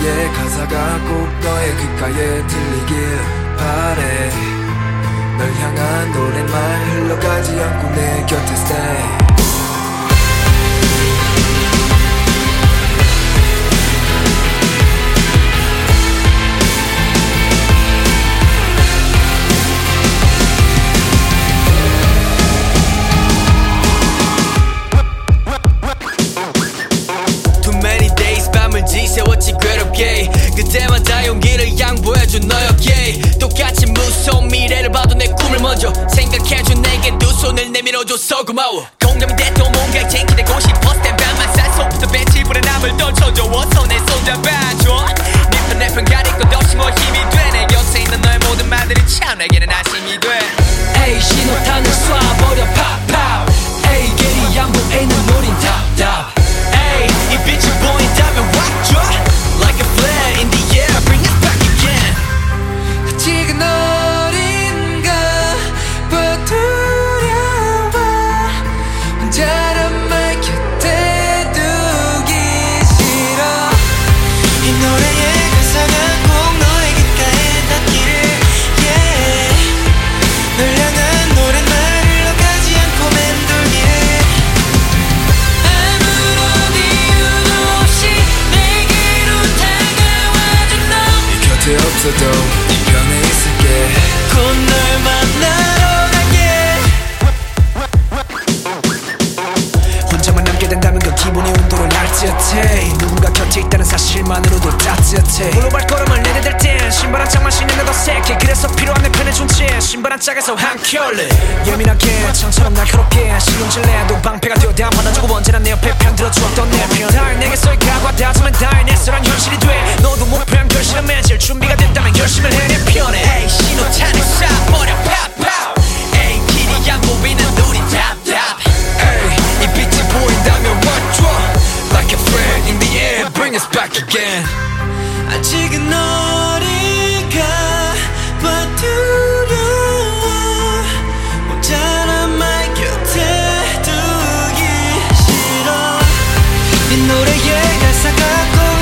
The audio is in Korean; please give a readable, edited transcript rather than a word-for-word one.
노래의 가사가 꼭 너의 귓가에 들리길 바래. 널 향한 노랫말 흘러가지 않고 내 곁에 stay. 지새웠지 괴롭게 그때마다 용기를 양보해준 너였기에 똑같이 무서운 미래를 봐도 내 꿈을 먼저 생각해준 내게 두 손을 내밀어줘서 고마워. 공감이 됐던 뭔가 쟁취되고 싶었을 땐 밤만 산속부터 배치불에 남을 떨쳐줘서 내 손 잡아줘. 네 편 내 편 가릴 것 없이 뭐 힘이 돼. 내 곁에 있는 너의 모든 말들이 참 내게는 안심이 돼. 에이 신호탄을 쏴버려 팝팝. 에이 길이 양보해 있는 우린 답답. 에이 이 빛이 보인다면 watch like a flare in the air bring us back again. 아직은 어린가 봐 두려워. 혼자란 말 곁에 두기 싫어. 이 노래의 가사가 꼭 너의 귓가에 닿기를 yeah. 널 향한 노랫말 흘러가지 않고 맴돌기를 아무런 이유도 없이 내게로 다가와준 너. 네 곁에 없어도 네 편에 있을게. 곧 널 만나러 갈게. 혼자만 남게 된다면 그 기분이 온도를 날듯해. 누군가 곁에 있다는 사실만으로도 따뜻해. 물로 발걸음을 내디딜 땐 신발 한 짝만 신는 더 새끼. 그래서 필요한 내 편에 준 채 신발 한 짝에서 한 켤레. 예민하게 창처럼 날카롭게 신경질 내도 방패가 되어 다 받아주고 언제나 내 옆에 편들어주었던 내 편. 다일 내게서의 각오와 다짐은 다일 내 사랑 현실이 돼. 너도 목표랑 결실을 맺을 준비가 됐다면 결심을 해 내 편에. 에이 신호탄을 쏴버려 팝팝. 에이 길이 안 보이는 우리 답답. 에이 이 빛이 보인다면 watch like a flare in the air bring us back again. 아직은 어리가 봐 두려워. 혼자란 말 곁에 두기 싫어. 이 노래의 가사가 꼭